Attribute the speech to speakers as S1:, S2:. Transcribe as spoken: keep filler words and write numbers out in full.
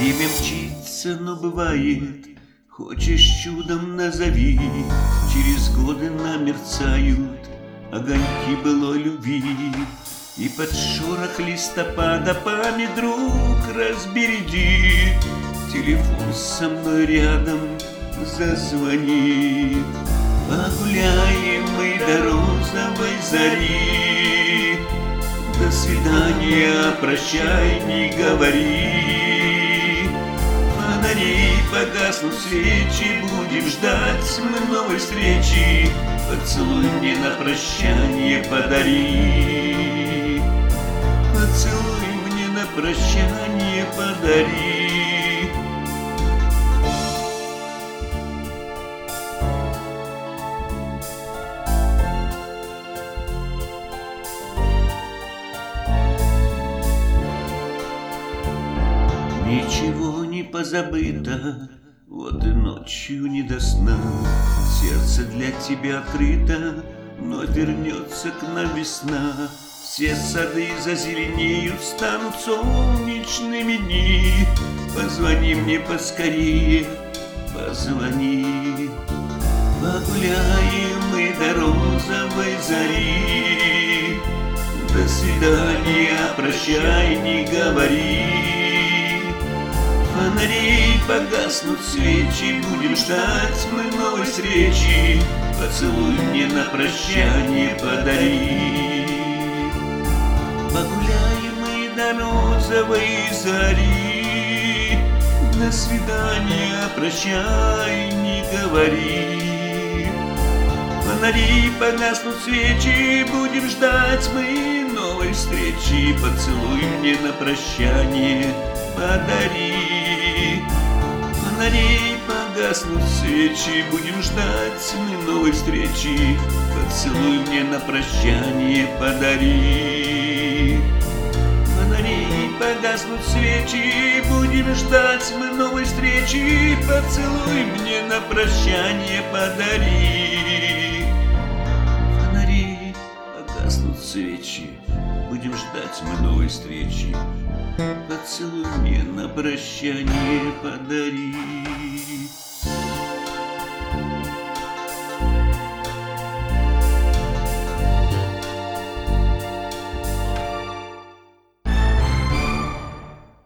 S1: Время мчится, но бывает, хочешь чудом назови, через годы намерцают огоньки былой любви. И под шорох листопада память друг разбереди, телефон со мной рядом зазвонит. Погуляем мы до розовой зари, до свидания, прощай, не говори. Фонари погаснут, свечи, будем ждать мы новой встречи. Поцелуй мне на прощание подари, поцелуй мне на прощание подари. Ничего не позабыто, вот и ночью не до сна. Сердце для тебя открыто, но вернется к нам весна. Все сады зазеленеют, станут солнечными дни. Позвони мне поскорее, позвони. Погуляем мы до розовой зари, до свидания, прощай, не говори. Фонари погаснут, свечи, будем ждать мы новой встречи. Поцелуй мне на прощание подари. Погуляем мы до розовой зари, до свидания, прощай, не говори. Фонари погаснут, свечи, будем ждать мы новой встречи. Поцелуй мне на прощание подари. Фонари погаснут, свечи, будем ждать мы новой встречи. Поцелуй мне на прощание подари. Фонари погаснут, свечи, будем ждать мы новой встречи. Поцелуй мне на прощание подари. Фонари погаснут, свечи, будем ждать мы новой встречи. Поцелуй мне на прощание подари.